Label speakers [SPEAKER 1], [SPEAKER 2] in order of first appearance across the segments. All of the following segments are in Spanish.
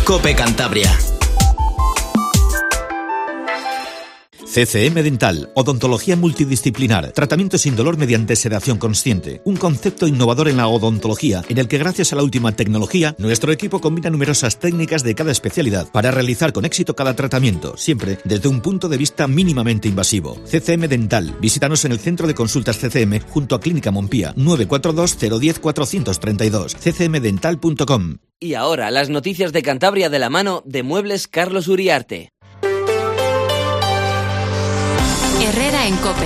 [SPEAKER 1] COPE Cantabria.
[SPEAKER 2] CCM Dental, odontología multidisciplinar, tratamiento sin dolor mediante sedación consciente, un concepto innovador en la odontología en el que gracias a la última tecnología, nuestro equipo combina numerosas técnicas de cada especialidad para realizar con éxito cada tratamiento, siempre desde un punto de vista mínimamente invasivo. CCM Dental, visítanos en el Centro de Consultas CCM junto a Clínica Montpía, 942-010-432, ccmdental.com.
[SPEAKER 3] Y ahora, las noticias de Cantabria de la mano de Muebles Carlos Uriarte.
[SPEAKER 4] Herrera en COPE.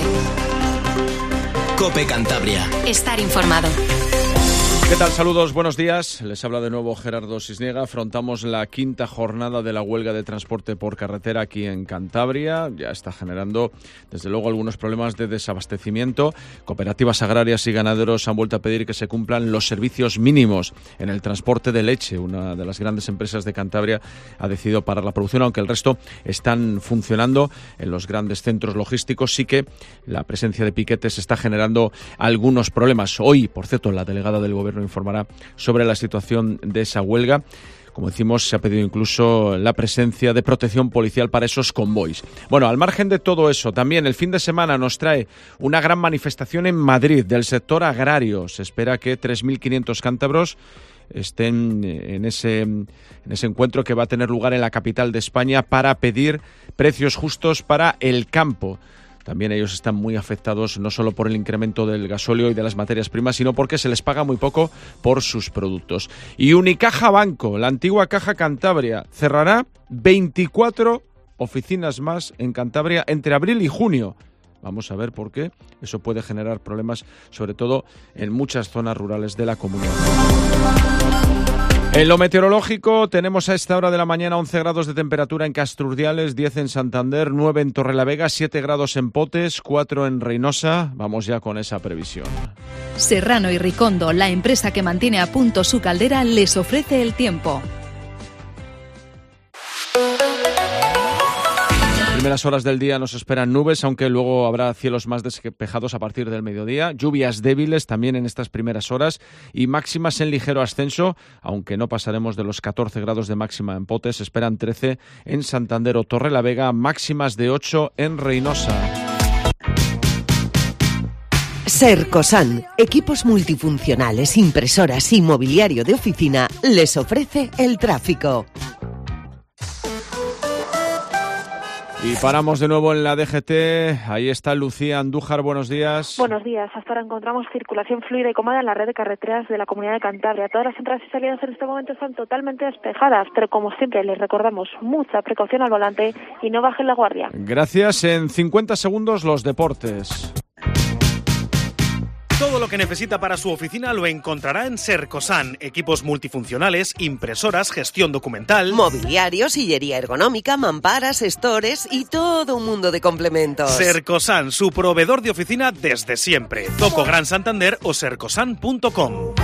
[SPEAKER 1] COPE Cantabria.
[SPEAKER 4] Estar informado.
[SPEAKER 5] ¿Qué tal? Saludos, buenos días. Les habla de nuevo Gerardo Sisniega. Afrontamos la 5ª jornada de la huelga de transporte por carretera aquí en Cantabria. Ya está generando, desde luego, algunos problemas de desabastecimiento. Cooperativas agrarias y ganaderos han vuelto a pedir que se cumplan los servicios mínimos en el transporte de leche. Una de las grandes empresas de Cantabria ha decidido parar la producción, aunque el resto están funcionando en los grandes centros logísticos. Sí que la presencia de piquetes está generando algunos problemas. Hoy, por cierto, la delegada del Gobierno informará sobre la situación de esa huelga. Como decimos, se ha pedido incluso la presencia de protección policial para esos convoys. Bueno, al margen de todo eso, también el fin de semana nos trae una gran manifestación en Madrid del sector agrario. Se espera que 3.500 cántabros estén en ese encuentro que va a tener lugar en la capital de España para pedir precios justos para el campo. También ellos están muy afectados no solo por el incremento del gasóleo y de las materias primas, sino porque se les paga muy poco por sus productos. Y Unicaja Banco, la antigua Caja Cantabria, cerrará 24 oficinas más en Cantabria entre abril y junio. Vamos a ver por qué. Eso puede generar problemas, sobre todo en muchas zonas rurales de la comunidad. En lo meteorológico tenemos a esta hora de la mañana 11 grados de temperatura en Castrurdiales, 10 en Santander, 9 en Torrelavega, 7 grados en Potes, 4 en Reynosa. Vamos ya con esa previsión.
[SPEAKER 6] Serrano y Ricondo, la empresa que mantiene a punto su caldera, les ofrece el tiempo.
[SPEAKER 5] Primeras horas del día nos esperan nubes, aunque luego habrá cielos más despejados a partir del mediodía. Lluvias débiles también en estas primeras horas y máximas en ligero ascenso, aunque no pasaremos de los 14 grados de máxima en Potes. Esperan 13 en Santander o Torrelavega, máximas de 8 en Reynosa.
[SPEAKER 7] Sercosan, equipos multifuncionales, impresoras y mobiliario de oficina, les ofrece el tráfico.
[SPEAKER 5] Y paramos de nuevo en la DGT. Ahí está Lucía Andújar, buenos días.
[SPEAKER 8] Buenos días. Hasta ahora encontramos circulación fluida y cómoda en la red de carreteras de la Comunidad de Cantabria. Todas las entradas y salidas en este momento están totalmente despejadas, pero como siempre les recordamos, mucha precaución al volante y no bajen la guardia.
[SPEAKER 5] Gracias. En 50 segundos los deportes.
[SPEAKER 9] Todo lo que necesita para su oficina lo encontrará en Sercosan. Equipos multifuncionales, impresoras, gestión documental,
[SPEAKER 7] mobiliario, sillería ergonómica, mamparas, stores y todo un mundo de complementos.
[SPEAKER 9] Sercosan, su proveedor de oficina desde siempre. Toco Gran Santander o sercosan.com.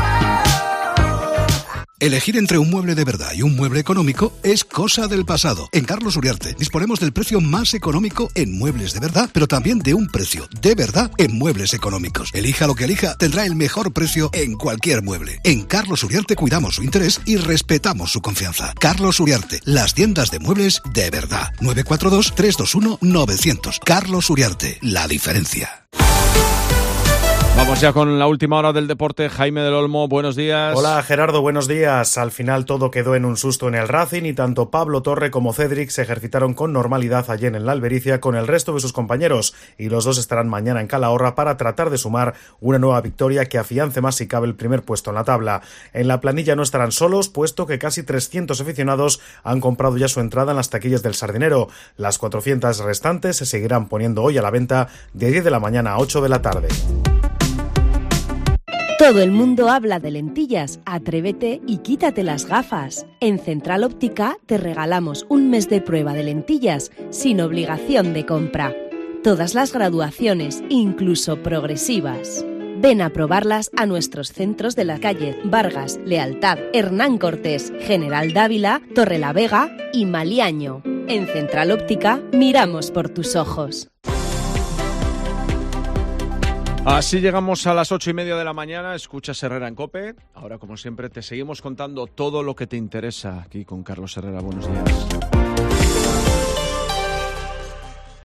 [SPEAKER 10] Elegir entre un mueble de verdad y un mueble económico es cosa del pasado. En Carlos Uriarte disponemos del precio más económico en muebles de verdad, pero también de un precio de verdad en muebles económicos. Elija lo que elija, tendrá el mejor precio en cualquier mueble. En Carlos Uriarte cuidamos su interés y respetamos su confianza. Carlos Uriarte, las tiendas de muebles de verdad. 942-321-900. Carlos Uriarte, la diferencia.
[SPEAKER 5] Vamos ya con la última hora del deporte. Jaime del Olmo, buenos días.
[SPEAKER 11] Hola Gerardo, buenos días. Al final todo quedó en un susto en el Racing y tanto Pablo Torre como Cédric se ejercitaron con normalidad ayer en la Albericia con el resto de sus compañeros y los dos estarán mañana en Calahorra para tratar de sumar una nueva victoria que afiance más si cabe el primer puesto en la tabla. En la planilla no estarán solos, puesto que casi 300 aficionados han comprado ya su entrada en las taquillas del Sardinero. Las 400 restantes se seguirán poniendo hoy a la venta de 10 de la mañana a 8 de la tarde.
[SPEAKER 12] Todo el mundo habla de lentillas. Atrévete y quítate las gafas. En Central Óptica te regalamos un mes de prueba de lentillas sin obligación de compra. Todas las graduaciones, incluso progresivas. Ven a probarlas a nuestros centros de la calle Vargas, Lealtad, Hernán Cortés, General Dávila, Torrelavega y Maliaño. En Central Óptica miramos por tus ojos.
[SPEAKER 5] Así llegamos a las 8:30 de la mañana. Escuchas Herrera en COPE. Ahora, como siempre, te seguimos contando todo lo que te interesa aquí con Carlos Herrera. Buenos días.